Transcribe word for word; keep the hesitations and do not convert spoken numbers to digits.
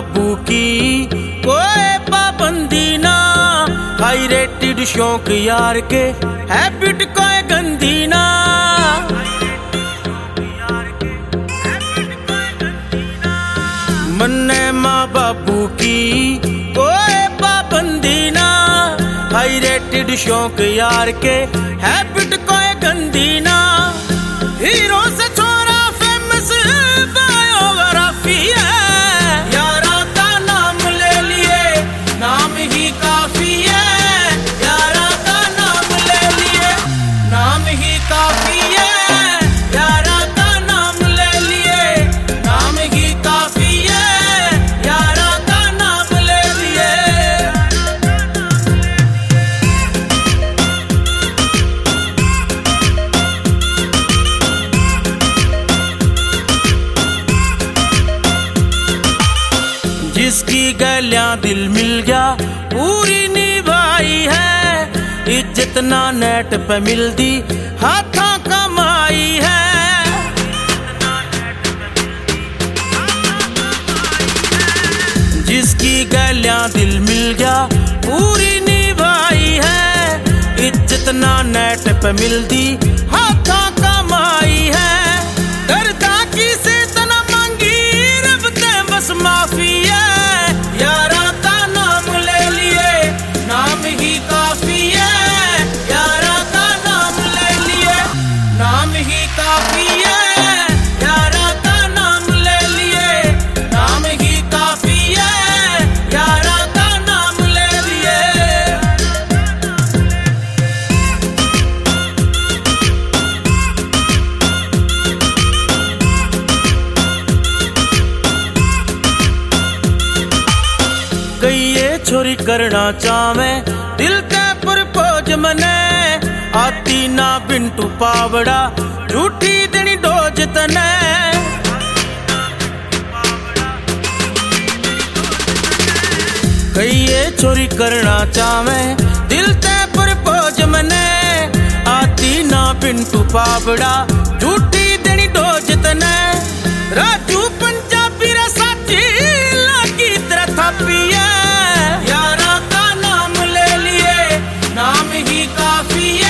बाबू की कोई पाबंदी ना, हाई रेटेड शौक यार के हैबिट कोई गंदी ना। मन्ने माँ बाबू की कोई पाबंदी ना, हाई रेटेड शौक यार के हैबिट कोई गंदी ना। हीरो से छोरा फेमस बायोग्राफी है, यारा का नाम ले लिए नाम ही काफी है, यारा का नाम ले लिए नाम ही काफी है, यारा का नाम ले लिए नाम ही काफी है, यारा का नाम ले लिए। जिसकी गलियां दिल मिल गया पूरी निभाई है, इज्जत ना नेट पे मिलती हाथों कमाई है। जिसकी गलियां दिल मिल गया पूरी निभाई है, इज्जत ना नेट पे मिलती हाथों कमाई है। करता किसे तना मांगी रब ते बस माफी है, यारा का नाम ले लिए नाम ही काफी है, यारा का नाम ले लिए नाम ही काफी है, यारा का नाम ले लिए नाम ही काफी है, यारा का नाम ले लिए। कई ये छोरी करना चावे दिल के प्रपोज मने, आती ना बिंटू पावड़ा झूठी देनी डोज तने। कई ये छोरी करना चावे दिल के प्रपोज मने, आती ना बिंटू पावड़ा झूठी देनी डोज तने। राजू पंजाबी रे साची लागी तेरा थापी है, यारा का नाम ले लिए नाम ही काफी है।